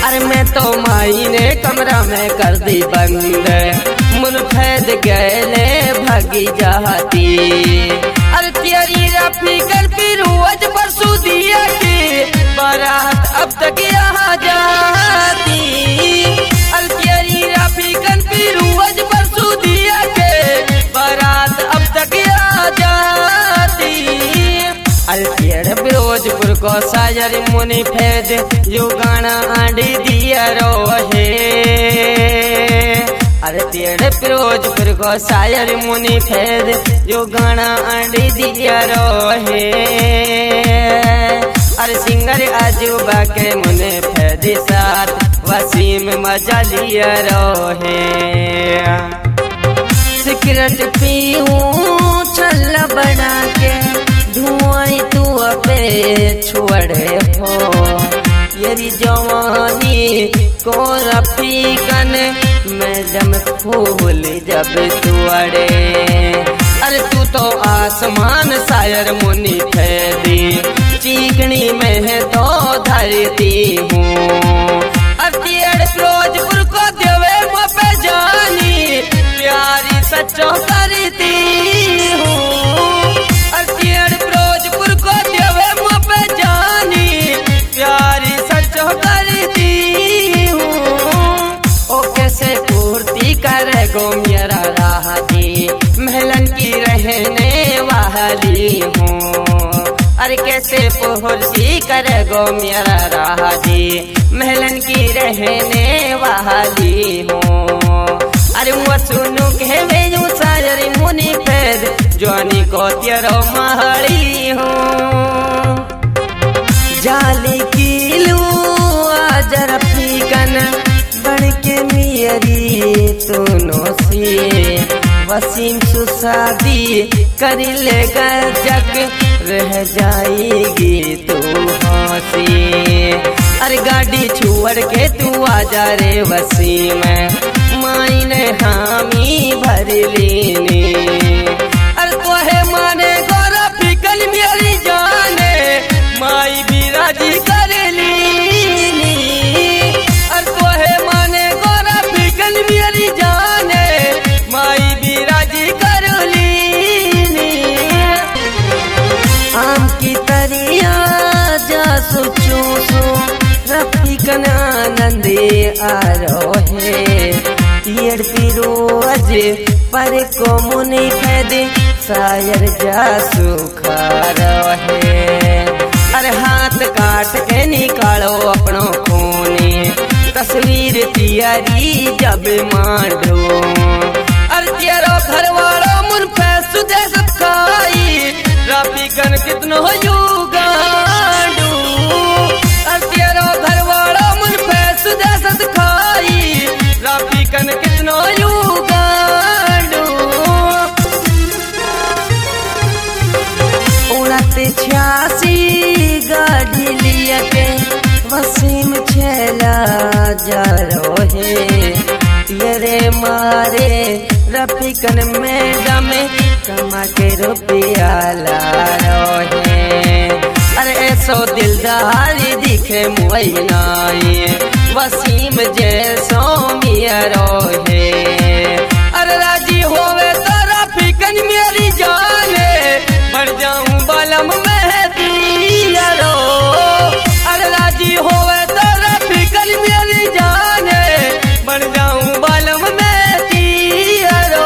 अरे मैं तो माई ने कमरा में कर दी बंद, मुनफैद गैले भागी जाती। अरे तेरी रफीकन की रोज परसू दिया की बारात अब तक यहाँ जाती। अरे तेरी रफीकन की रोज परसू दिया के बारात अब तक यहाँ जाती। अरे फिरोजपुर को सायर मुनि फैद जो गाना आंडी दिया रोहे। अरे तेरे फिरोजपुर को सायर मुनि फैद जो गाना आंडी दिया रोहे। अरे सिंगर आजूबा के मुनि फैद साथ वसीम मजा लिया रोहे। सिगरेट पीऊं छल्ला बना के धुआं तू पे छोड़े हो। येरी जवानी को रफीकन मैडम फूल जब तुअड़े। अरे तू तो आसमान सायर मुनि फैदी चीकनी में तो धरती हूँ। अतियड़ फिरोजपुर को देवे पे जानी प्यारी सच्चो करती हूँ। अतियड़ फिरोजपुर को देवे पे जानी प्यारी सच्चो करती हूँ। ओ कैसे पूर्ति करे गो मेरा राहती महलन की रहने वाली हूँ। अरे कैसे पूर्ति करे गो मेरा राहती महलन की रहने वाली हूँ। अरे वो सुनू के वेजू सायर मुनि फैद जवानी को तेरो महड़ी हूँ। जाली किलू आज रफीकन बन के मेरी दोनों से वसीम सुशादी कर लेगा जग रह जाएगी तू हंसी। अरे गाड़ी छोड़ के तू आजा रे वसीम माई ने हामी भर लेने। अरे तो है माने गोरा फिकल मेरी जाने माई भी राजी कर लेनी। अरे तो है माने गोरा फिकल मेरी जाने माई भी राजी कर लेनी। आम की तरिया जा सोचू सो रफीकन आनंदे आ रोहे। येड़ फिरोज पर को मुनि फैद सायर जा सुखा रहे। अरे हाथ काट के निकालो अपनो खूनी तस्वीर तियारी जब मांडो। अरे तेरो घर वाला मुन फैसु दे सखाई रफीकन कितनो युगांडू। अरे तेरो घर वाला मुन फैसु दे सखाई रफीकन कितनो युगांडू। 86 गाड़ी लिया के वसीम छेला जा रोहे। तेरे मारे रफीकन मैडम कमा के रुपया ला रोहे। अरे ऐसो दिलदारी दिखे मुआई वसीम जैसो मिया रोहे। अरे राजी होवे तो रफीकन मेरी जाने बढ़ जाऊं बालम मेहदी यारो। अरे राजी होवे तो रफीकन मेरी जाने बढ़ जाऊं बालम मेहदी यारो।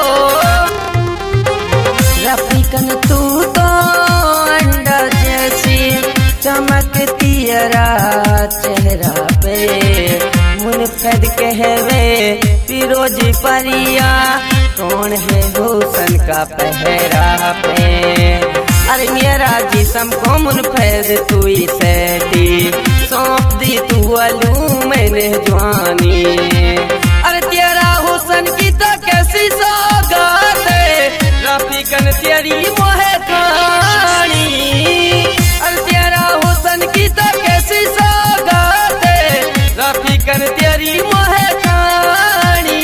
रफीकन तू तो अंडा जैसी चमकती चेहरा पे मुनफैद कहवे फिरोजी परिया कौन है हुसन का पहरा पे। अरे मेरा जिसम को मुनफैद तू ही सेती सौंप दी तू अलू मैंने जवानी। अरे तेरा हुसन की तो कैसी सौगात है रफीकन तेरी मोहे खानी। अरे तेरा हुसन की तो कैसी सौगात है रफीकन तेरी मोहे खानी।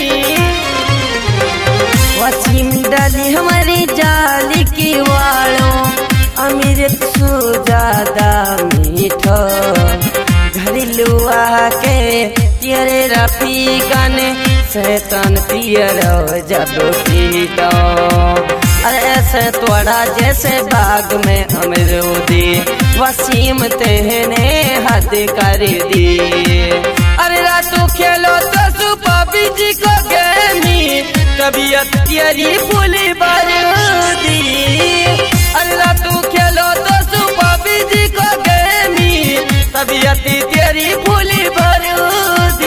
वसीम डाली हमारी जाली की वालों अमृत सु ज्यादा मीठो घड़ी लुआ के तियरे रफीकन शैतान तियरो जब पीटो। अरे ऐसे तोड़ा जैसे बाग में अमरूदी वसीम तेने हद कर दी। अरे रातू खेलो तो सुबह बिजी को गेमी तबीयत तेरी फूली बारूदी। अरे रातू खेलो तो सुबह बिजी को गेमी तबीयत तेरी फूली बारूदी।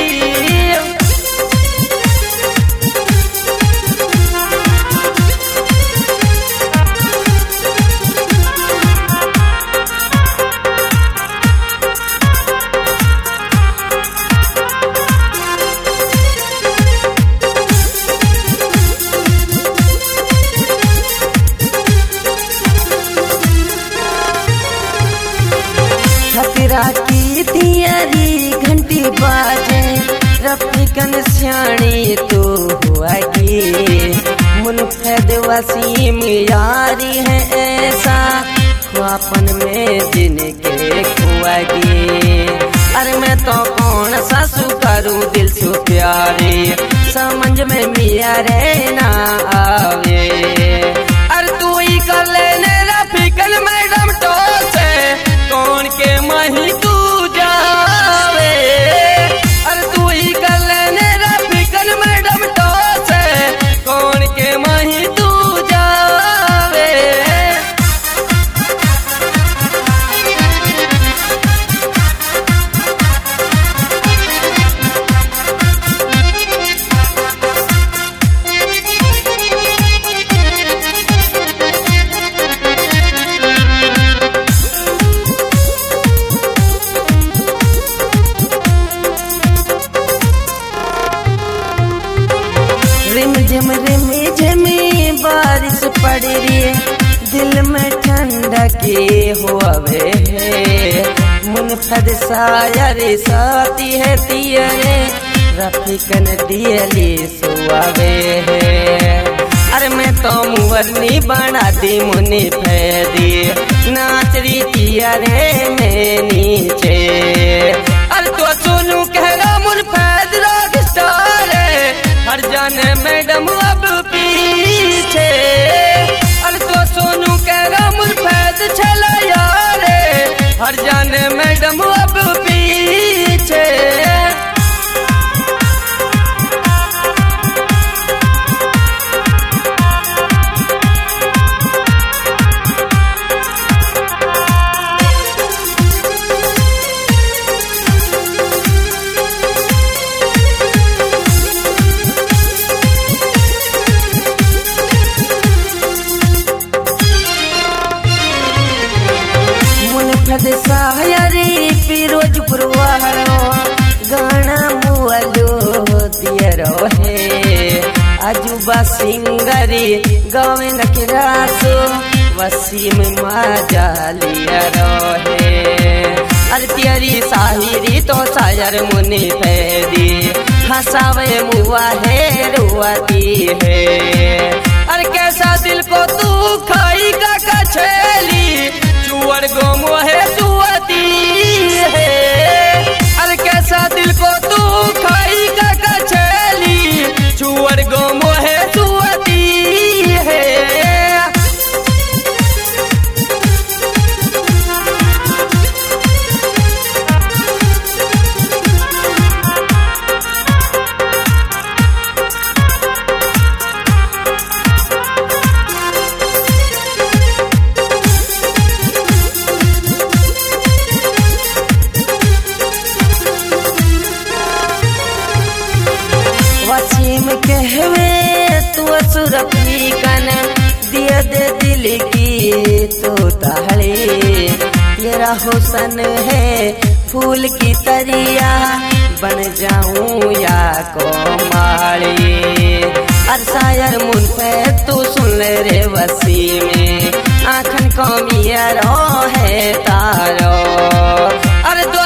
खतरा की तियरी घंटी बाजे रफीकन सियाणी तो हुआगी। मुनफद वसीम यारी है ऐसा ख्वापन में जिनके खुआगी। अरे मैं तो कौन सासू करूं दिल से प्यारे समझ में मिया रे ना आवे। अरे तू ही कर लेने रफीकन मैडम तो से कौन के मही तू जावे। अरे तू ही कर लेने रफीकन मैडम तो से कौन के मही तू जावे। रिमझिम रिमझिमी बारिश पड़ रही है दिल में ठंडके हुए है। मुनफद शायर साथी है तियरे रफीकन दियली सुआवे है। अरे मैं तो मुवरनी बना दी मुनि फैदी नाच रही तियरे में नीचे। अरे तो सुनू कह रहा मुनफद रॉक स्टार हर जाने मैडम अब पीछे। अरे तो सोनू कह रहा मुनफद चला यारे हर जाने मैडम अब पीछे। मुनफद शायरी फिरोजपुर वालो गाना मुअलो दियरो है। अजूबा सिंगरी गोविंद के रासो वसीम माजा लियरो है। अरे तेरी शायरी तो शायर मुनि फैदी हंसावे मुआ है रुआती है। अरे कैसा दिल को तू खाई का कछेली चुअर गोमो है सुअती है। अरे कैसा दिल को तू खाई का कछेली चुअर गोमो है सुअती है। वसीम कहवे तू रफीकन दिया दे दिल की तो ताहले। तेरा हुस्न है फूल की तरिया बन जाऊं या कोमाली। अरे शायर मुनफद तू सुन ले रे वसीम आँखन को मिया रो है तारो। अरे